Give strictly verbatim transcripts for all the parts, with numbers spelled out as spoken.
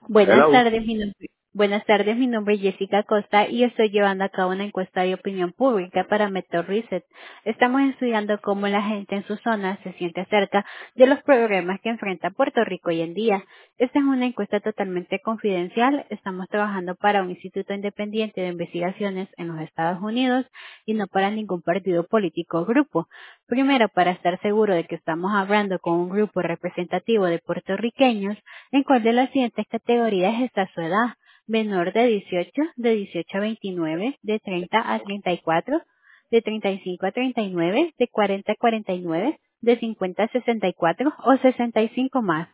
Buenas Hello. tardes, mi nombre, buenas tardes, mi nombre es Jessica Costa y estoy llevando a cabo una encuesta de opinión pública para Meto Reset. Estamos estudiando cómo la gente en su zona se siente acerca de los problemas que enfrenta Puerto Rico hoy en día. Esta es una encuesta totalmente confidencial. Estamos trabajando para un instituto independiente de investigaciones en los Estados Unidos y no para ningún partido político o grupo. Primero, para estar seguro de que estamos hablando con un grupo representativo de puertorriqueños, ¿en cuál de las siguientes categorías está su edad? Menor de dieciocho, de dieciocho a veintinueve, de treinta a treinta y cuatro, de treinta y cinco a treinta y nueve, de cuarenta a cuarenta y nueve, de cincuenta a sesenta y cuatro o sesenta y cinco más.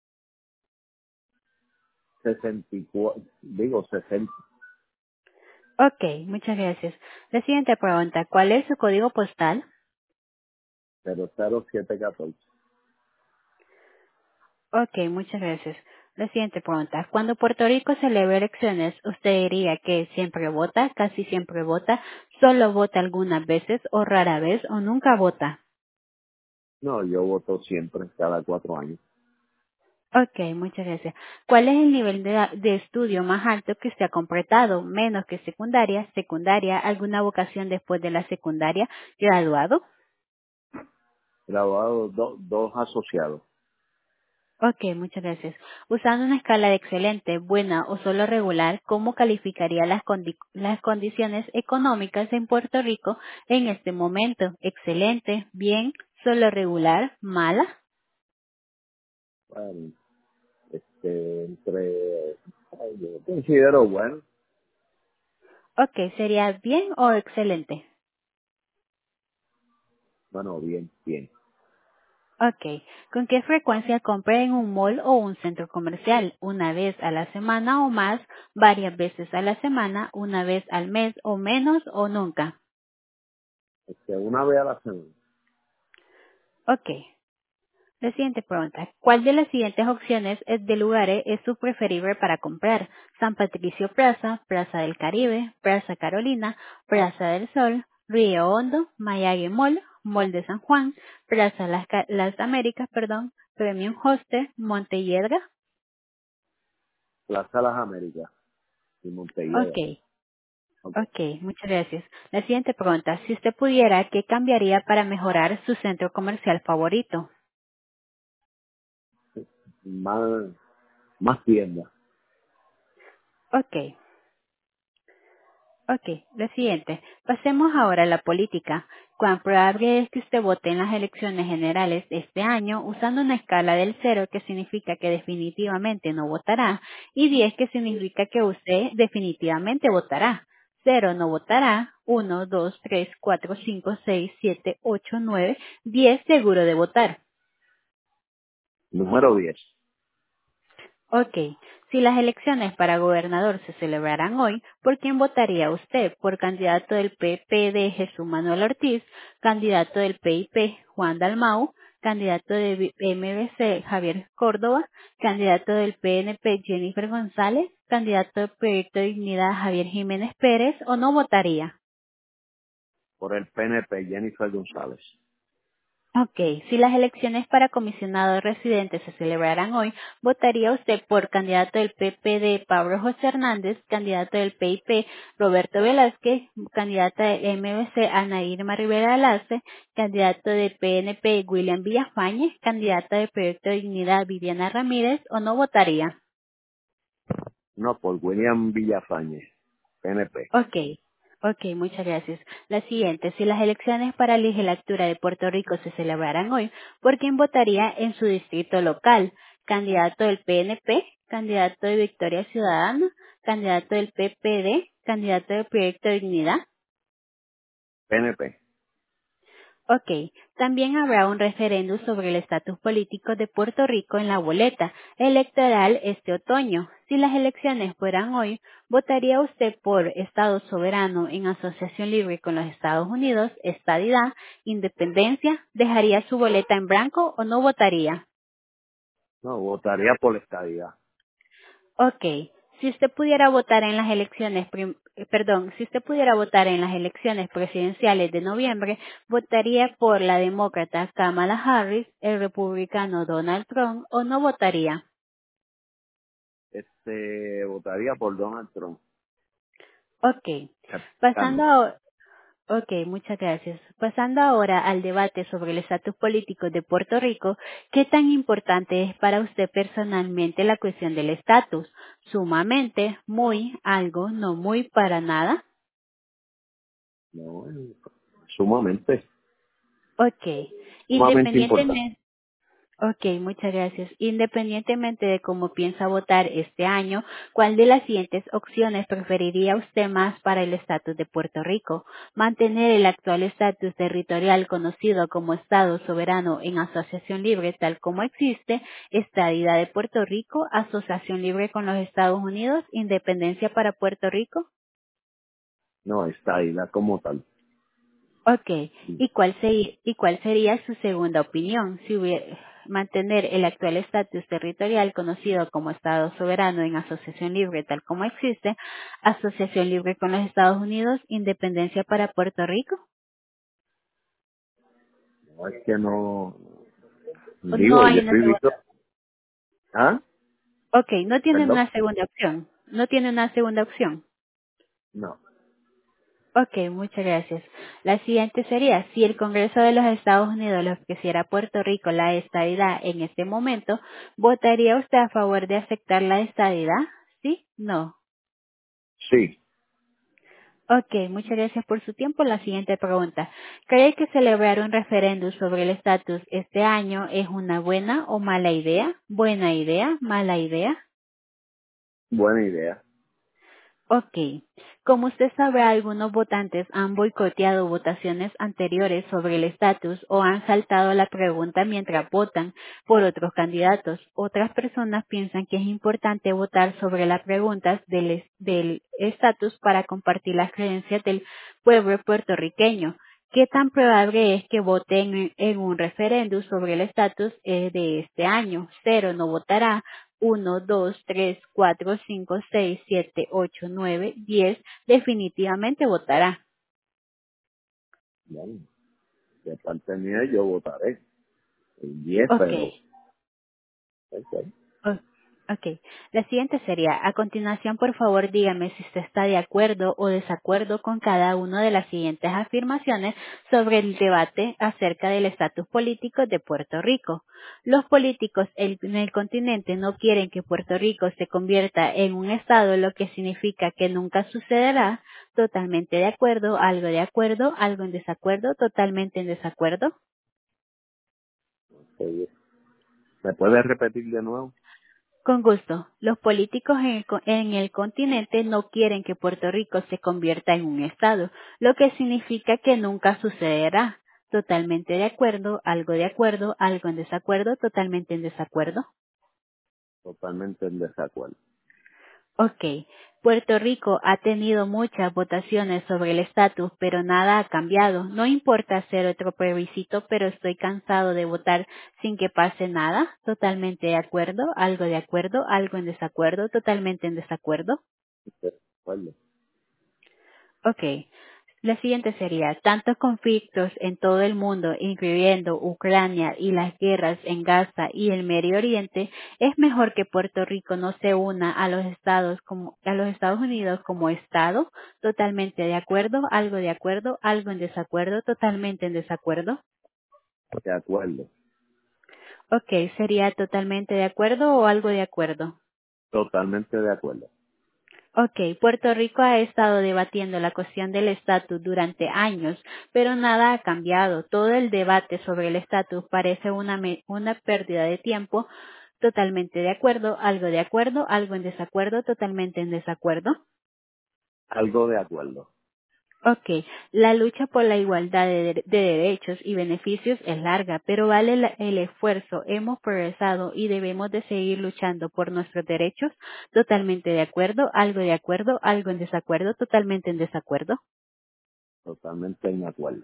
sesenta y cuatro, digo sesenta, Ok, muchas gracias. La siguiente pregunta, ¿cuál es su código postal? cero cero siete catorce. Ok, muchas gracias. La siguiente pregunta. Cuando Puerto Rico celebra elecciones, ¿usted diría que siempre vota, casi siempre vota, solo vota algunas veces o rara vez o nunca vota? No, yo voto siempre, cada cuatro años. Ok, muchas gracias. ¿Cuál es el nivel de, de estudio más alto que se ha completado? Menos que secundaria, secundaria, alguna vocación después de la secundaria, graduado. Graduado do- dos asociados. Ok, muchas gracias. Usando una escala de excelente, buena o solo regular, ¿cómo calificaría las, condi- las condiciones económicas en Puerto Rico en este momento? Excelente, bien, solo regular, mala. Bueno, este, entre, ay, yo considero bueno, Ok, sería bien o excelente. bueno, bien, bien. Ok. ¿Con qué frecuencia compra en un mall o un centro comercial? ¿Una vez a la semana o más? ¿Varias veces a la semana? ¿Una vez al mes o menos o nunca? Este, una vez a la semana. Ok. La siguiente pregunta. ¿Cuál de las siguientes opciones es de lugares es su preferible para comprar? San Patricio Plaza, Plaza del Caribe, Plaza Carolina, Plaza del Sol, Río Hondo, Mayagüe Mall, Mall de San Juan, Plaza Las, Ca- Las Américas, perdón, Premium Hostel, Montelledra. Plaza Las Américas y Montelledra. Ok. Ok. Ok, muchas gracias. La siguiente pregunta, si usted pudiera, ¿qué cambiaría para mejorar su centro comercial favorito? Más, más tiendas. Ok, ok. La siguiente, pasemos ahora a la política. ¿Cuán probable es que usted vote en las elecciones generales de este año usando una escala del cero que significa que definitivamente no votará y diez que significa que usted definitivamente votará? Cero no votará, uno, dos, tres, cuatro, cinco, seis, siete, ocho, nueve, diez seguro de votar. Número diez. Ok, si las elecciones para gobernador se celebraran hoy, ¿por quién votaría usted? ¿Por candidato del P P de Jesús Manuel Ortiz, candidato del P I P Juan Dalmau, candidato de M B C Javier Córdoba, candidato del P N P Jennifer González, candidato del Proyecto de Dignidad Javier Jiménez Pérez o no votaría? Por el P N P, Jennifer González. Ok, si las elecciones para comisionado residente se celebraran hoy, ¿votaría usted por candidato del P P de Pablo José Hernández, candidato del P I P Roberto Velázquez, candidata del M B C Ana Irma Rivera Alace, candidato del P N P William Villafañez, candidata del Proyecto de Dignidad Viviana Ramírez o no votaría? No, por William Villafañez, P N P. Ok, ok, muchas gracias. La siguiente, si las elecciones para la legislatura de Puerto Rico se celebraran hoy, ¿por quién votaría en su distrito local? ¿Candidato del P N P? ¿Candidato de Victoria Ciudadana? ¿Candidato del P P D? ¿Candidato del Proyecto de Dignidad? P N P. Ok, también habrá un referéndum sobre el estatus político de Puerto Rico en la boleta electoral este otoño. Si las elecciones fueran hoy, ¿votaría usted por Estado soberano en asociación libre con los Estados Unidos, estadidad, independencia? ¿Dejaría su boleta en blanco o no votaría? No, votaría por la estadidad. Ok, si usted pudiera votar en las elecciones, prim- eh, perdón, si usted pudiera votar en las elecciones presidenciales de noviembre, ¿votaría por la demócrata Kamala Harris, el republicano Donald Trump o no votaría? Este, votaría por Donald Trump. Ok. Pasando Republicano. a, ok, muchas gracias. Pasando ahora al debate sobre el estatus político de Puerto Rico, ¿qué tan importante es para usted personalmente la cuestión del estatus? Sumamente, muy, algo, no muy, para nada. No, es sumamente, Ok. sumamente importante. Independientemente, ok, muchas gracias. Independientemente de cómo piensa votar este año, ¿cuál de las siguientes opciones preferiría usted más para el estatus de Puerto Rico? Mantener el actual estatus territorial conocido como Estado soberano en asociación libre tal como existe, estadidad de Puerto Rico, asociación libre con los Estados Unidos, independencia para Puerto Rico. No, está ahí, la como tal. Ok, Sí. ¿y cuál, se- ¿y cuál sería su segunda opinión si hubiera mantener el actual estatus territorial conocido como Estado soberano en asociación libre tal como existe, asociación libre con los Estados Unidos, independencia para Puerto Rico? No, es que no, No digo, hay yo una estoy segunda. visto, ¿ah? Ok, no tienen Perdón, una segunda opción. No tiene una segunda opción. no, Ok, muchas gracias. La siguiente sería, si el Congreso de los Estados Unidos le ofreciera a Puerto Rico la estadidad en este momento, ¿votaría usted a favor de aceptar la estadidad? ¿Sí? No. sí, Ok, muchas gracias por su tiempo. La siguiente pregunta. ¿Cree que celebrar un referéndum sobre el estatus este año es una buena o mala idea? ¿Buena idea? ¿Mala idea? buena idea, Ok. Como usted sabe, algunos votantes han boicoteado votaciones anteriores sobre el estatus o han saltado la pregunta mientras votan por otros candidatos. Otras personas piensan que es importante votar sobre las preguntas del es- del estatus para compartir las creencias del pueblo puertorriqueño. ¿Qué tan probable es que voten en en un referéndum sobre el estatus eh, de este año? Cero no votará, uno, dos, tres, cuatro, cinco, seis, siete, ocho, nueve, diez, definitivamente votará. bueno, de parte mía yo votaré el diez, Ok. pero, ok, Oh, ok. La siguiente sería, a continuación, por favor, dígame si usted está de acuerdo o desacuerdo con cada una de las siguientes afirmaciones sobre el debate acerca del estatus político de Puerto Rico. Los políticos el- en el continente no quieren que Puerto Rico se convierta en un estado, lo que significa que nunca sucederá. Totalmente de acuerdo, algo de acuerdo, algo en desacuerdo, totalmente en desacuerdo. ok. ¿Me puedes repetir de nuevo? Con gusto. Los políticos en el, co- en el continente no quieren que Puerto Rico se convierta en un estado, lo que significa que nunca sucederá. Totalmente de acuerdo, algo de acuerdo, algo en desacuerdo, totalmente en desacuerdo. Totalmente en desacuerdo, Ok. Puerto Rico ha tenido muchas votaciones sobre el estatus, pero nada ha cambiado. No importa hacer otro plebiscito, pero estoy cansado de votar sin que pase nada. Totalmente de acuerdo, algo de acuerdo, algo en desacuerdo, totalmente en desacuerdo. desacuerdo, Ok. La siguiente sería, tantos conflictos en todo el mundo, incluyendo Ucrania y las guerras en Gaza y el Medio Oriente, es mejor que Puerto Rico no se una a los Estados como, a los Estados Unidos como Estado. Totalmente de acuerdo, algo de acuerdo, algo en desacuerdo, totalmente en desacuerdo. de acuerdo, Ok, sería totalmente de acuerdo o algo de acuerdo. totalmente de acuerdo, Ok, Puerto Rico ha estado debatiendo la cuestión del estatus durante años, pero nada ha cambiado. Todo el debate sobre el estatus parece una, me- una pérdida de tiempo. Totalmente de acuerdo, algo de acuerdo, algo en desacuerdo, totalmente en desacuerdo. algo de acuerdo, Ok, la lucha por la igualdad de, de derechos y beneficios es larga, pero vale la- el esfuerzo. Hemos progresado y debemos de seguir luchando por nuestros derechos. Totalmente de acuerdo, algo de acuerdo, algo en desacuerdo, totalmente en desacuerdo. totalmente en acuerdo.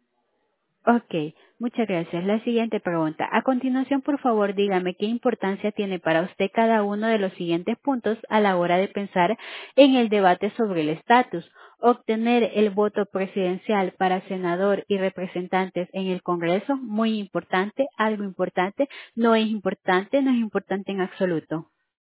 Ok, muchas gracias. La siguiente pregunta. A continuación, por favor, dígame qué importancia tiene para usted cada uno de los siguientes puntos a la hora de pensar en el debate sobre el estatus. Obtener el voto presidencial para senador y representantes en el Congreso, muy importante, algo importante, no es importante, no es importante en absoluto.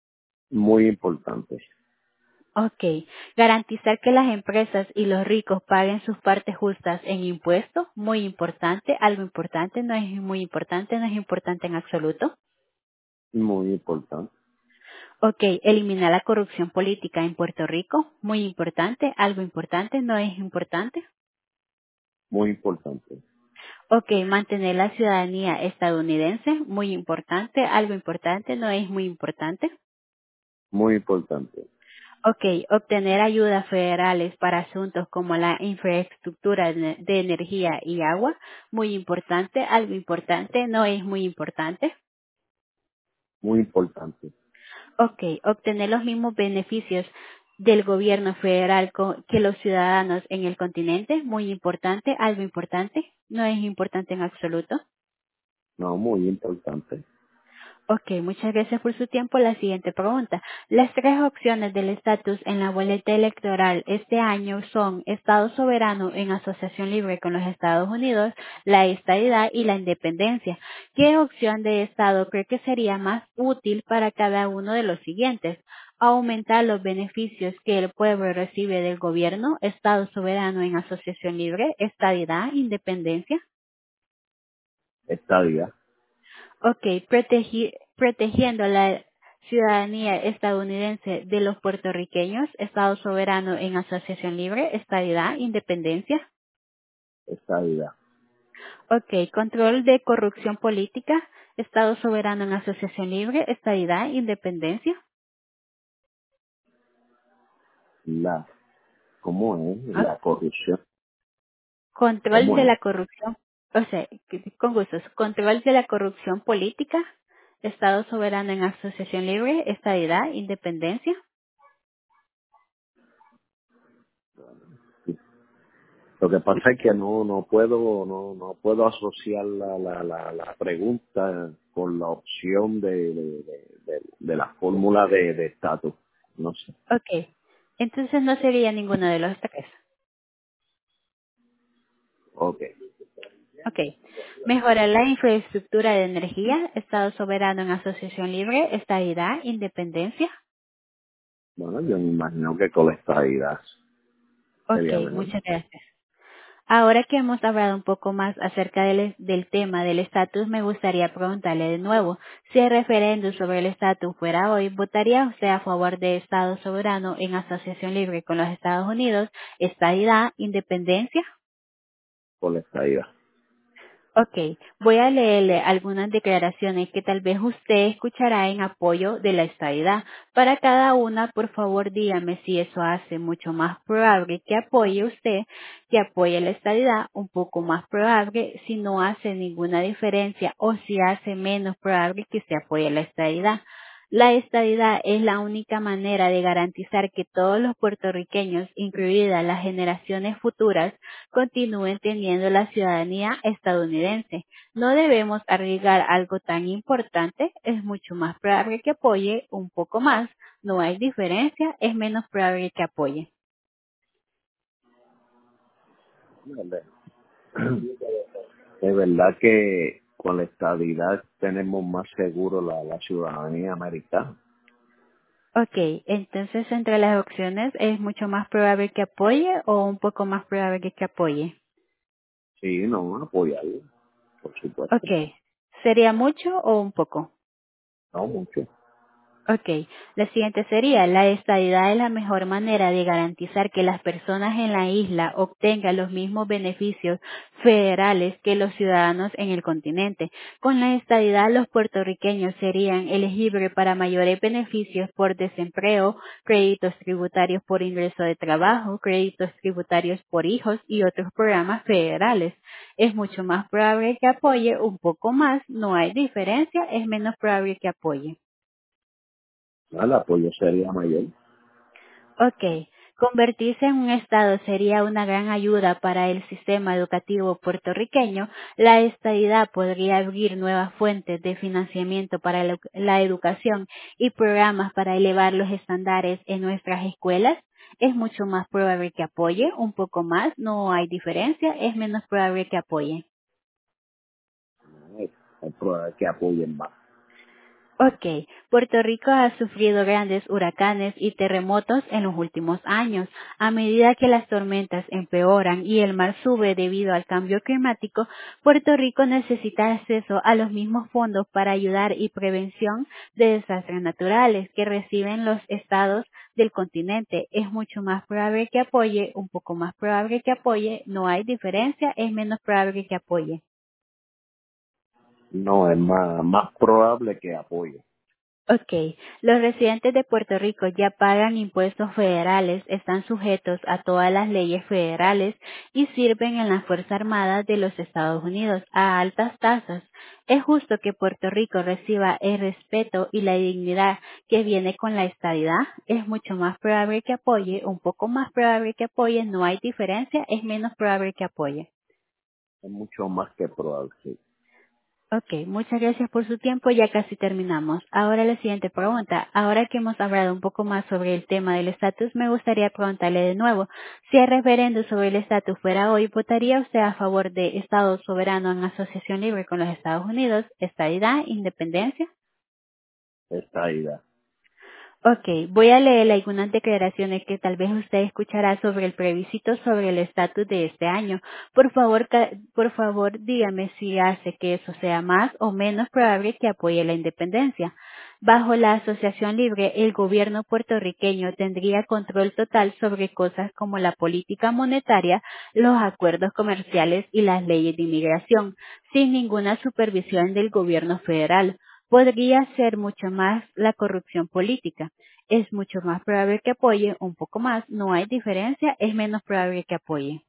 Muy importante. Ok. Garantizar que las empresas y los ricos paguen sus partes justas en impuestos, muy importante. Algo importante, no es muy importante, no es importante en absoluto. Muy importante. Ok. Eliminar la corrupción política en Puerto Rico, muy importante. Algo importante, no es importante. Muy importante. Ok. Mantener la ciudadanía estadounidense, muy importante. Algo importante, no es muy importante. Muy importante. Ok, obtener ayudas federales para asuntos como la infraestructura de de energía y agua, muy importante, algo importante, no es muy importante. Muy importante. Ok, obtener los mismos beneficios del gobierno federal co- que los ciudadanos en el continente, muy importante, algo importante, no es importante en absoluto. No, muy importante. Ok, muchas gracias por su tiempo. La siguiente pregunta. Las tres opciones del estatus en la boleta electoral este año son Estado soberano en asociación libre con los Estados Unidos, la estadidad y la independencia. ¿Qué opción de Estado cree que sería más útil para cada uno de los siguientes? Aumentar los beneficios que el pueblo recibe del gobierno, Estado soberano en asociación libre, estadidad, independencia. Estadía. Ok, protegi- protegiendo la ciudadanía estadounidense de los puertorriqueños, Estado soberano en asociación libre, estabilidad, independencia. Estadía. Ok, control de corrupción política, Estado soberano en asociación libre, estabilidad, independencia. La, ¿cómo es? Ah, La corrupción. control ¿Cómo de es? la corrupción, o sea, que- con gustos, control de la corrupción política, Estado soberano en asociación libre, estabilidad, independencia. Lo que pasa es que no no puedo no no puedo asociar la la la, la pregunta con la opción de de, de, de- de la fórmula de de estatus. No sé. Ok, entonces no sería ninguno de los tres. Okay. Ok. Mejorar la infraestructura de energía, Estado soberano en asociación libre, estabilidad, independencia. Bueno, yo me imagino que con la estadidad Ok, sería mejor. muchas gracias. Ahora que hemos hablado un poco más acerca del, del tema del estatus, me gustaría preguntarle de nuevo, si el referéndum sobre el estatus fuera hoy, ¿votaría usted a favor de Estado soberano en asociación libre con los Estados Unidos, estabilidad, independencia? Con la estadidad. Ok, voy a leerle algunas declaraciones que tal vez usted escuchará en apoyo de la estadidad. Para cada una, por favor, dígame si eso hace mucho más probable que apoye usted, que apoye la estadidad, un poco más probable si no hace ninguna diferencia o si hace menos probable que se apoye la estadidad. La estadidad es la única manera de garantizar que todos los puertorriqueños, incluidas las generaciones futuras, continúen teniendo la ciudadanía estadounidense. No debemos arriesgar algo tan importante, es mucho más probable que apoye un poco más, no hay diferencia, es menos probable que apoye. Vale. Es verdad que con la estadidad tenemos más seguro la, la ciudadanía americana. Ok, entonces entre las opciones es mucho más probable que apoye o un poco más probable que apoye. Sí, no, apoyarlo, por supuesto. Ok, ¿sería mucho o un poco? No mucho. Ok, la siguiente sería, la estadidad es la mejor manera de garantizar que las personas en la isla obtengan los mismos beneficios federales que los ciudadanos en el continente. Con la estadidad, los puertorriqueños serían elegibles para mayores beneficios por desempleo, créditos tributarios por ingreso de trabajo, créditos tributarios por hijos y otros programas federales. Es mucho más probable que apoye un poco más, no hay diferencia, es menos probable que apoye. No, el apoyo sería mayor. Ok. Convertirse en un Estado sería una gran ayuda para el sistema educativo puertorriqueño. La estadidad podría abrir nuevas fuentes de financiamiento para la la educación y programas para elevar los estándares en nuestras escuelas. Es mucho más probable que apoye, un poco más, no hay diferencia, es menos probable que apoye. ¿No? Hay, hay pruebas que apoyen más. Ok, Puerto Rico ha sufrido grandes huracanes y terremotos en los últimos años. A medida que las tormentas empeoran y el mar sube debido al cambio climático, Puerto Rico necesita acceso a los mismos fondos para ayudar y prevención de desastres naturales que reciben los estados del continente. Es mucho más probable que apoye, un poco más probable que apoye, no hay diferencia, es menos probable que apoye. No, es más, más probable que apoye. Ok, los residentes de Puerto Rico ya pagan impuestos federales, están sujetos a todas las leyes federales y sirven en la Fuerza Armada de los Estados Unidos a altas tasas. Es justo que Puerto Rico reciba el respeto y la dignidad que viene con la estadidad. Es mucho más probable que apoye, un poco más probable que apoye, no hay diferencia, es menos probable que apoye. Es mucho más que probable, sí. Ok, muchas gracias por su tiempo. Ya casi terminamos. Ahora la siguiente pregunta. Ahora que hemos hablado un poco más sobre el tema del estatus, me gustaría preguntarle de nuevo. Si el referendo sobre el estatus fuera hoy, ¿votaría usted a favor de Estado soberano en asociación libre con los Estados Unidos, estadidad, independencia? Esta idea. Ok, voy a leer algunas declaraciones que tal vez usted escuchará sobre el plebiscito sobre el estatus de este año. Por favor, ca- por favor, dígame si hace que eso sea más o menos probable que apoye la independencia. Bajo la asociación libre, el gobierno puertorriqueño tendría control total sobre cosas como la política monetaria, los acuerdos comerciales y las leyes de inmigración, sin ninguna supervisión del gobierno federal. Podría ser mucho más la corrupción política. Es mucho más probable que apoye, un poco más, no hay diferencia, es menos probable que apoye.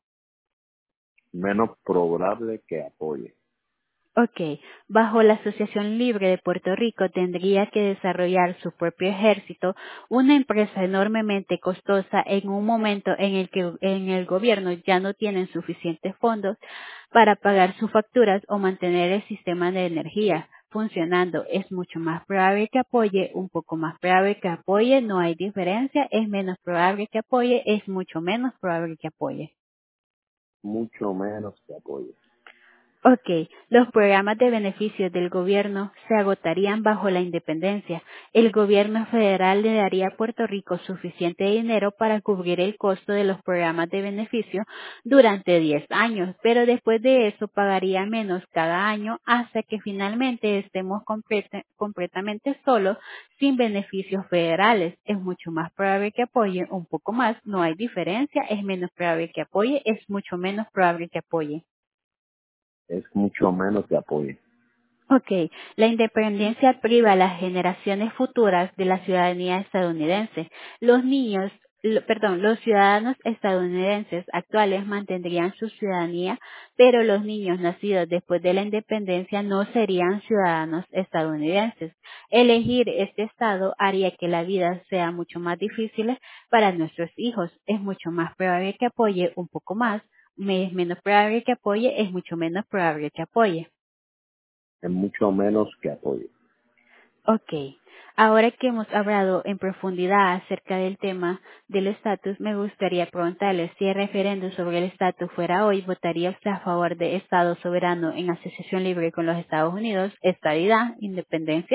Menos probable que apoye. Ok, bajo la Asociación Libre de Puerto Rico tendría que desarrollar su propio ejército, una empresa enormemente costosa en un momento en el que en el gobierno ya no tienen suficientes fondos para pagar sus facturas o mantener el sistema de energía funcionando. Es mucho más probable que apoye, un poco más probable que apoye, no hay diferencia, es menos probable que apoye, es mucho menos probable que apoye. Mucho menos que apoye. Ok, los programas de beneficios del gobierno se agotarían bajo la independencia. El gobierno federal le daría a Puerto Rico suficiente dinero para cubrir el costo de los programas de beneficio durante diez años, pero después de eso pagaría menos cada año hasta que finalmente estemos completa- completamente solos sin beneficios federales. Es mucho más probable que apoye, un poco más, no hay diferencia, es menos probable que apoye, es mucho menos probable que apoye. Es mucho menos que apoye. Ok, la independencia priva a las generaciones futuras de la ciudadanía estadounidense. Los niños, lo- perdón, los ciudadanos estadounidenses actuales mantendrían su ciudadanía, pero los niños nacidos después de la independencia no serían ciudadanos estadounidenses. Elegir este estado haría que la vida sea mucho más difícil para nuestros hijos. Es mucho más probable que apoye un poco más, me- es menos probable que apoye, es mucho menos probable que apoye. Es mucho menos que apoye. Ok, ahora que hemos hablado en profundidad acerca del tema del estatus, me gustaría preguntarle si el referéndum sobre el estatus fuera hoy, ¿votaría usted a favor de Estado soberano en asociación libre con los Estados Unidos, estadidad, independencia?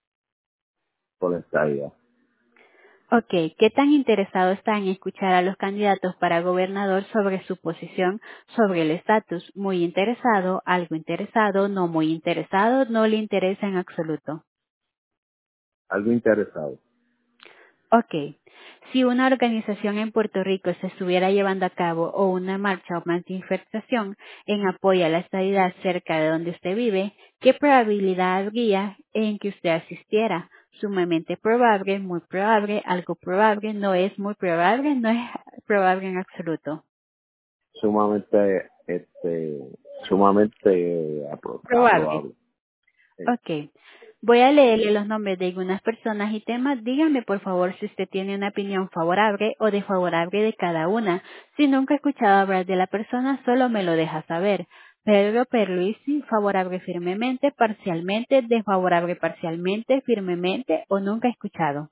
Por esta idea. Ok, ¿qué tan interesado está en escuchar a los candidatos para gobernador sobre su posición sobre el estatus? Muy interesado, algo interesado, no muy interesado, no le interesa en absoluto. Algo interesado. Ok. Si una organización en Puerto Rico se estuviera llevando a cabo o una marcha o manifestación en apoyo a la estadidad cerca de donde usted vive, ¿qué probabilidad habría en que usted asistiera? Sumamente probable, muy probable, algo probable, no es muy probable, no es probable en absoluto. Sumamente, este, sumamente apro- Probable. aprobable. Sí. Ok. Voy a leerle los nombres de algunas personas y temas. Dígame, por favor, si usted tiene una opinión favorable o desfavorable de cada una. Si nunca ha escuchado hablar de la persona, solo me lo deja saber. Pedro Perluisi, favorable firmemente, parcialmente, desfavorable parcialmente, firmemente o nunca ha escuchado.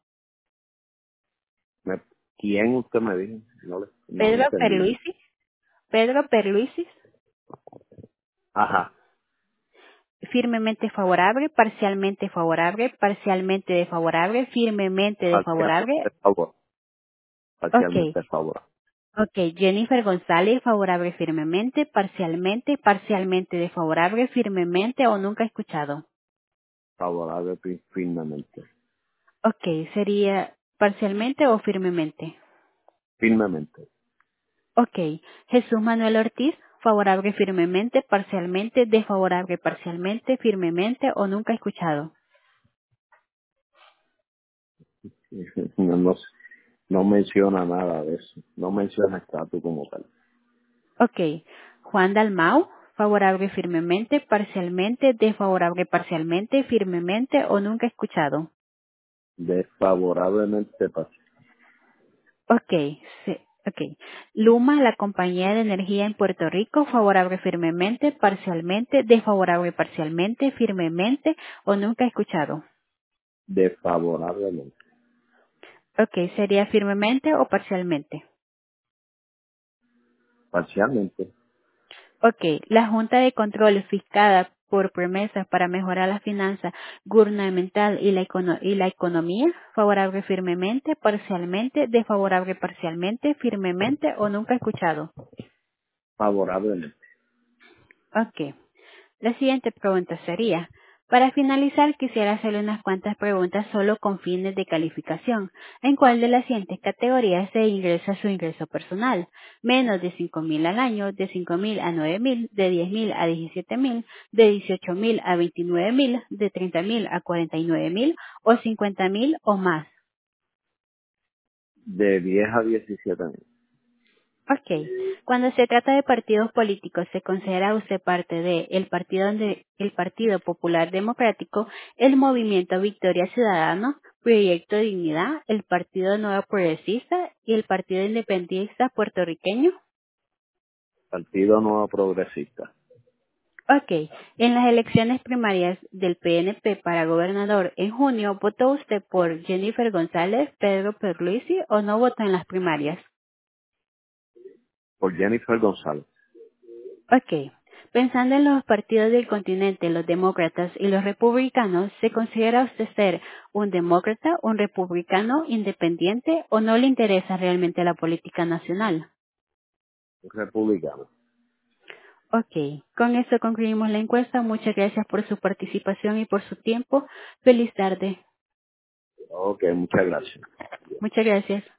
Me- ¿Quién usted me dijo? No le, no le Pedro entendí. Perluisi, Pedro Perluisi, Ajá. firmemente favorable, parcialmente favorable, parcialmente desfavorable, firmemente desfavorable. Parcialmente favorable. Ok, Parcialmente favorable. ok. Jennifer González, favorable firmemente, parcialmente, parcialmente desfavorable, firmemente o nunca escuchado. Favorable fi- firmemente. Ok, sería parcialmente o firmemente. Firmemente. Ok. Jesús Manuel Ortiz, favorable firmemente, parcialmente, desfavorable parcialmente, firmemente o nunca escuchado. No, no, no menciona nada de eso. No menciona estatus como tal. Ok. Juan Dalmau, favorable firmemente, parcialmente, desfavorable parcialmente, firmemente o nunca escuchado. Desfavorablemente parcial. Ok. Sí. Ok. Luma, la compañía de energía en Puerto Rico, favorable firmemente, parcialmente, desfavorable parcialmente, firmemente o nunca escuchado. Desfavorablemente. Ok, sería firmemente o parcialmente. Parcialmente. Ok, la Junta de Control fiscada por promesas para mejorar la finanza gubernamental y la, econo- y la economía, favorable firmemente, parcialmente, desfavorable parcialmente, firmemente o nunca escuchado. Favorablemente. Ok. La siguiente pregunta sería, para finalizar quisiera hacerle unas cuantas preguntas solo con fines de calificación. ¿En cuál de las siguientes categorías se ingresa su ingreso personal? Menos de cinco mil al año, de cinco mil a nueve mil, de diez mil a diecisiete mil, de dieciocho mil a veintinueve mil, de treinta mil a cuarenta y nueve mil o cincuenta mil o más. De diez a diecisiete mil. Ok. Cuando se trata de partidos políticos, ¿se considera usted parte de el Partido, de- el Partido Popular Democrático, el Movimiento Victoria Ciudadano, Proyecto Dignidad, el Partido Nuevo Progresista y el Partido Independentista Puertorriqueño? Partido Nuevo Progresista. Ok. En las elecciones primarias del P N P para gobernador en junio, ¿votó usted por Jennifer González, Pedro Pierluisi o no votó en las primarias? Por Jennifer González. Ok. Pensando en los partidos del continente, los demócratas y los republicanos, ¿se considera usted ser un demócrata, un republicano independiente o no le interesa realmente la política nacional? Republicano. Ok. Con eso concluimos la encuesta. Muchas gracias por su participación y por su tiempo. Feliz tarde. Ok, muchas gracias. Muchas gracias.